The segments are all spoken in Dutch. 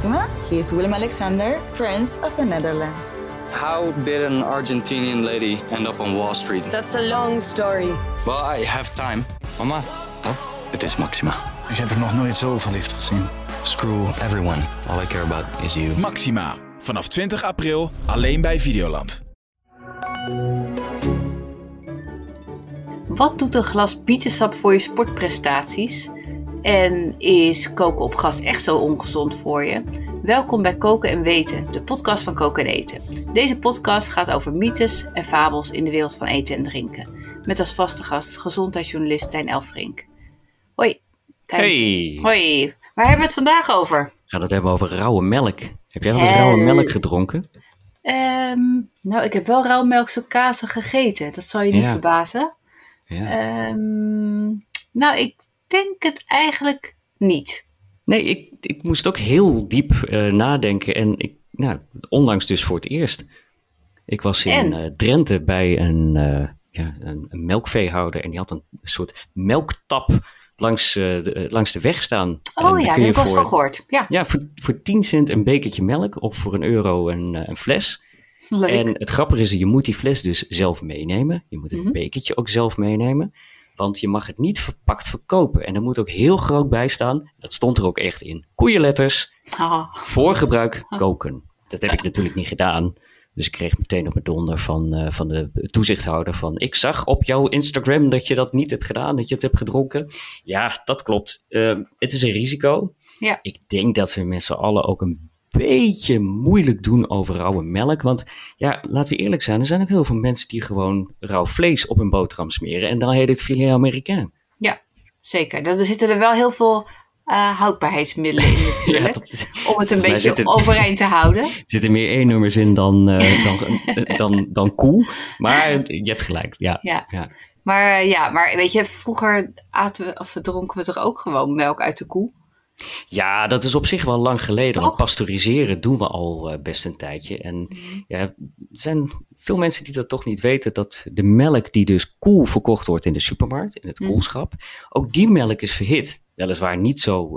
Maxima. He is Willem Alexander, Prince of the Netherlands. How did an Argentinian lady end up on Wall Street? That's a long story. Well, I have time. Mama, Het is Maxima. ik heb er nog nooit zo verliefd gezien. Screw everyone. All I care about is you. Maxima. Vanaf 20 april alleen bij Videoland. Wat doet een glas bietensap voor je sportprestaties? En is koken op gas echt zo ongezond voor je? Welkom bij Koken en Weten, de podcast van Koken en Eten. Deze podcast gaat over mythes en fabels in de wereld van eten en drinken. Met als vaste gast gezondheidsjournalist Tijn Elfrink. Hoi. Tijn. Hey. Hoi. Waar hebben we het vandaag over? We gaan het hebben over rauwe melk. Heb jij nog eens rauwe melk gedronken? Nou, ik heb wel rauwmelkse kazen gegeten. Dat zal je niet verbazen. Ja. Nou, ik denk het eigenlijk niet. Nee, ik moest ook heel diep nadenken. En onlangs dus voor het eerst. Ik was in Drenthe bij een melkveehouder. En die had een soort melktap langs de weg staan. Oh ja, daar heb ik wel eens van gehoord. Ja, voor 10 cent een bekertje melk of voor €1 een fles. Leuk. En het grappige is, je moet die fles dus zelf meenemen. Je moet het bekertje ook zelf meenemen. Want je mag het niet verpakt verkopen. En er moet ook heel groot bij staan. Dat stond er ook echt in. Koeienletters. Voor gebruik koken. Dat heb ik natuurlijk niet gedaan. Dus ik kreeg meteen op mijn donder van de toezichthouder van... Ik zag op jouw Instagram dat je dat niet hebt gedaan. Dat je het hebt gedronken. Ja, dat klopt. Het is een risico. Ja. Ik denk dat we met z'n allen ook een beetje moeilijk doen over rauwe melk. Want ja, laten we eerlijk zijn. Er zijn ook heel veel mensen die gewoon rauw vlees op hun boterham smeren. En dan heet het filet américain. Ja, zeker. Er zitten er wel heel veel houdbaarheidsmiddelen in natuurlijk. Om het een beetje overeind te houden. Er zitten meer E-nummers in dan koe. Maar je hebt gelijk, ja. Maar weet je, vroeger dronken we toch ook gewoon melk uit de koe? Ja, dat is op zich wel lang geleden. Toch? Want pasteuriseren doen we al best een tijdje. En er zijn veel mensen die dat toch niet weten. Dat de melk die dus koel verkocht wordt in de supermarkt, in het koelschap. Ook die melk is verhit. Weliswaar niet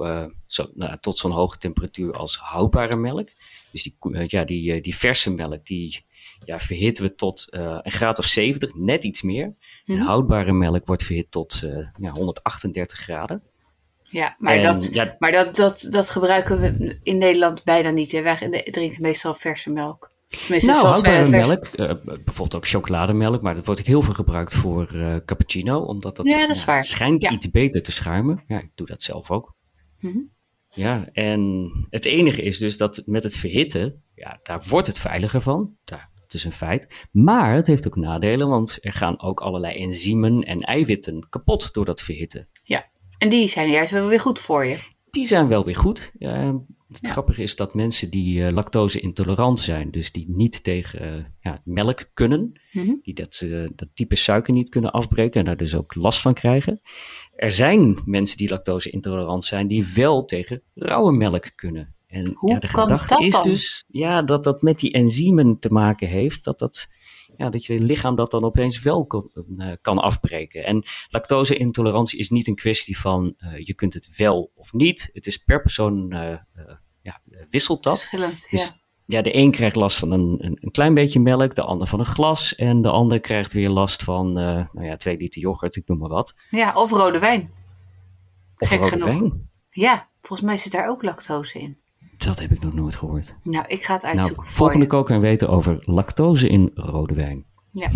tot zo'n hoge temperatuur als houdbare melk. Dus die verse melk, die verhitten we tot een graad of 70, net iets meer. En houdbare melk wordt verhit tot 138 graden. Ja, maar dat gebruiken we in Nederland bijna niet. Hè? Wij drinken meestal verse melk. Houdbare melk, bijvoorbeeld ook chocolademelk, maar dat wordt ook heel veel gebruikt voor cappuccino, omdat dat schijnt iets beter te schuimen. Ja, ik doe dat zelf ook. Mm-hmm. Ja, en het enige is dus dat met het verhitten, daar wordt het veiliger van. Dat is een feit. Maar het heeft ook nadelen, want er gaan ook allerlei enzymen en eiwitten kapot door dat verhitten. Ja. En die zijn juist wel weer goed voor je. Die zijn wel weer goed. Het grappige is dat mensen die lactose intolerant zijn, dus die niet tegen melk kunnen, die dat type suiker niet kunnen afbreken en daar dus ook last van krijgen. Er zijn mensen die lactose intolerant zijn, die wel tegen rauwe melk kunnen. En Hoe de kan gedachte dat is dan? Dus dat met die enzymen te maken heeft, dat je lichaam dat dan opeens wel kan afbreken. En lactose-intolerantie is niet een kwestie van je kunt het wel of niet. Het is per persoon wisselt dat. Verschillend, dus, de een krijgt last van een klein beetje melk, de ander van een glas. En de ander krijgt weer last van 2 liter yoghurt, ik noem maar wat. Ja, of rode wijn. Of Gek rode genoeg. wijn. Ja, volgens mij zit daar ook lactose in. Dat heb ik nog nooit gehoord. Nou, ik ga het uitzoeken voor volgende je. koken en weten over lactose in rode wijn. Ja.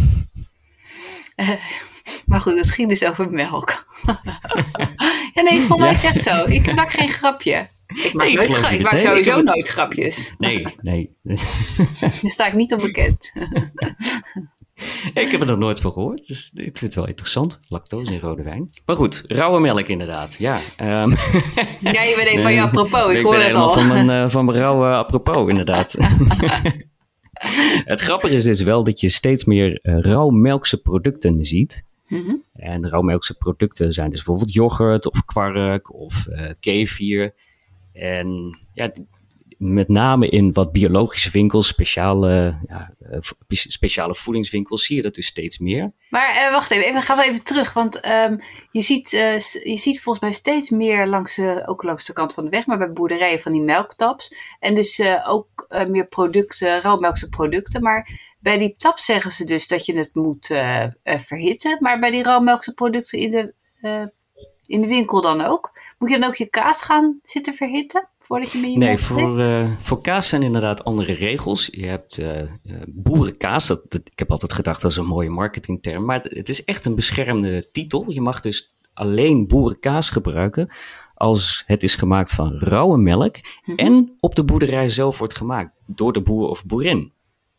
Maar goed, het ging dus over melk. Volgens mij is het echt zo. Ik maak geen grapje. Ik maak sowieso nooit grapjes. Nee. Daar sta ik niet onbekend. Ik heb er nog nooit van gehoord, dus ik vind het wel interessant. Lactose in rode wijn. Maar goed, rauwe melk inderdaad, ja. Je bent een van je apropos, ik hoor het al. Van mijn rauwe apropos, inderdaad. Het grappige is dus wel dat je steeds meer rauwmelkse producten ziet. Mm-hmm. En rauwmelkse producten zijn dus bijvoorbeeld yoghurt of kwark of kefir. En met name in wat biologische winkels, speciale voedingswinkels, zie je dat dus steeds meer. Maar wacht even, gaan we even terug. Want je ziet volgens mij steeds meer ook langs de kant van de weg, maar bij boerderijen van die melktaps. En dus ook meer producten, rauwmelkse producten. Maar bij die taps zeggen ze dus dat je het moet verhitten. Maar bij die rauwmelkse producten in de winkel dan ook? Moet je dan ook je kaas gaan zitten verhitten? Voordat je met je melk voor kaas zijn inderdaad andere regels. Je hebt boerenkaas. Ik heb altijd gedacht dat is een mooie marketingterm. Maar het is echt een beschermde titel. Je mag dus alleen boerenkaas gebruiken als het is gemaakt van rauwe melk en op de boerderij zelf wordt gemaakt door de boer of boerin.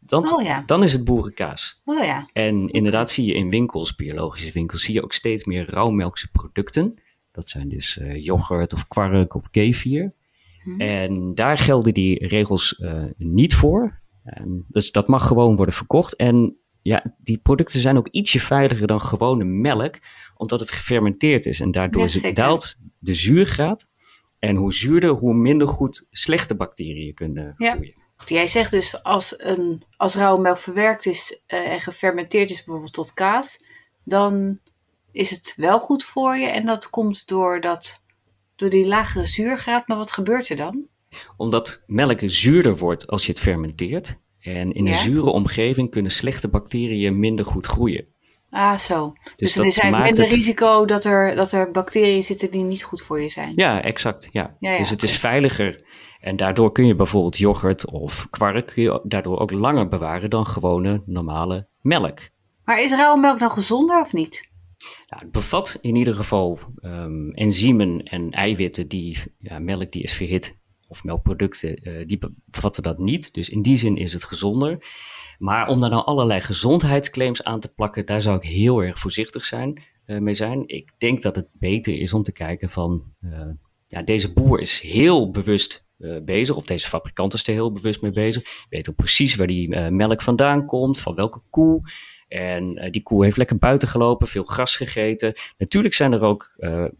Dan is het boerenkaas. Oh ja. En inderdaad zie je in winkels, biologische winkels, zie je ook steeds meer rauwmelkse producten. Dat zijn dus yoghurt of kwark of kefir. En daar gelden die regels niet voor. Dus dat mag gewoon worden verkocht. En ja, die producten zijn ook ietsje veiliger dan gewone melk, omdat het gefermenteerd is. En daardoor daalt de zuurgraad. En hoe zuurder, hoe minder goed slechte bacteriën kunnen groeien. Jij zegt dus als rauwe melk verwerkt is en gefermenteerd is bijvoorbeeld tot kaas, dan is het wel goed voor je en dat komt door die lagere zuurgraad. Maar wat gebeurt er dan? Omdat melk zuurder wordt als je het fermenteert. En in een zure omgeving kunnen slechte bacteriën minder goed groeien. Ah, zo. Dus er is eigenlijk minder risico dat er bacteriën zitten die niet goed voor je zijn. Ja, exact. Ja. Dus het is veiliger. En daardoor kun je bijvoorbeeld yoghurt of kwark daardoor ook langer bewaren dan gewone normale melk. Maar is rauwe melk nou gezonder of niet? Ja, het bevat in ieder geval enzymen en eiwitten melk die is verhit of melkproducten, die bevatten dat niet. Dus in die zin is het gezonder. Maar om daar nou allerlei gezondheidsclaims aan te plakken, daar zou ik heel erg voorzichtig mee zijn. Ik denk dat het beter is om te kijken van, deze boer is heel bewust bezig, of deze fabrikant is er heel bewust mee bezig. Weet ook precies waar die melk vandaan komt, van welke koe. En die koe heeft lekker buiten gelopen, veel gras gegeten. Natuurlijk zijn er ook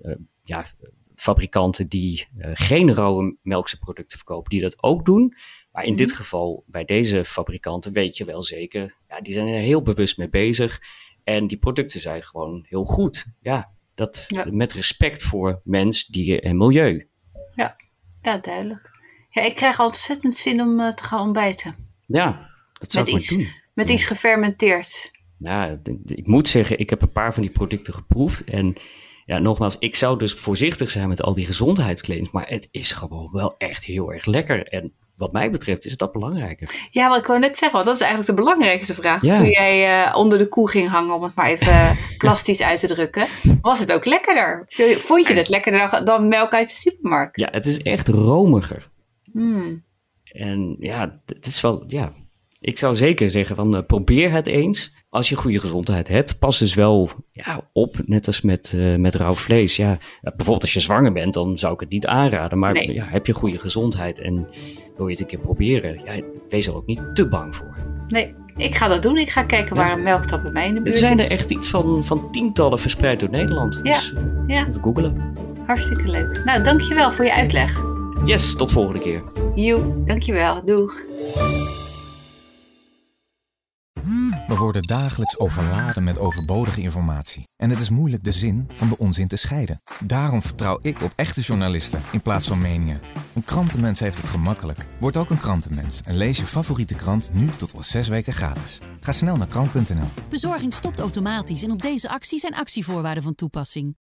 fabrikanten die geen rauwe melkse producten verkopen, die dat ook doen. Maar in dit geval, bij deze fabrikanten, weet je wel zeker, die zijn er heel bewust mee bezig. En die producten zijn gewoon heel goed. Met respect voor mens, dier en milieu. Ja, duidelijk. Ja, ik krijg ontzettend zin om te gaan ontbijten. Ja, dat zou ik maar doen. Met iets gefermenteerd. Ja, ik moet zeggen, ik heb een paar van die producten geproefd. En ja, nogmaals, ik zou dus voorzichtig zijn met al die gezondheidsclaims. Maar het is gewoon wel echt heel erg lekker. En wat mij betreft is dat belangrijker. Ja, wat ik wou net zeggen, want dat is eigenlijk de belangrijkste vraag. Ja. Toen jij onder de koe ging hangen, om het maar even plastisch uit te drukken, was het ook lekkerder? Vond je het lekkerder dan melk uit de supermarkt? Ja, het is echt romiger. En ja, het is wel, ik zou zeker zeggen van probeer het eens. Als je goede gezondheid hebt, pas dus wel op, net als met rauw vlees. Ja, bijvoorbeeld als je zwanger bent, dan zou ik het niet aanraden. Maar heb je goede gezondheid en wil je het een keer proberen, wees er ook niet te bang voor. Nee, ik ga dat doen. Ik ga kijken waar een melktap bij mij in de buurt is. Er zijn er echt iets van tientallen verspreid door Nederland. Dus even googelen. Hartstikke leuk. Nou, dankjewel voor je uitleg. Yes, tot volgende keer. Joe, dankjewel. Doeg. We worden dagelijks overladen met overbodige informatie. En het is moeilijk de zin van de onzin te scheiden. Daarom vertrouw ik op echte journalisten in plaats van meningen. Een krantenmens heeft het gemakkelijk. Word ook een krantenmens en lees je favoriete krant nu tot wel 6 weken gratis. Ga snel naar krant.nl. Bezorging stopt automatisch en op deze actie zijn actievoorwaarden van toepassing.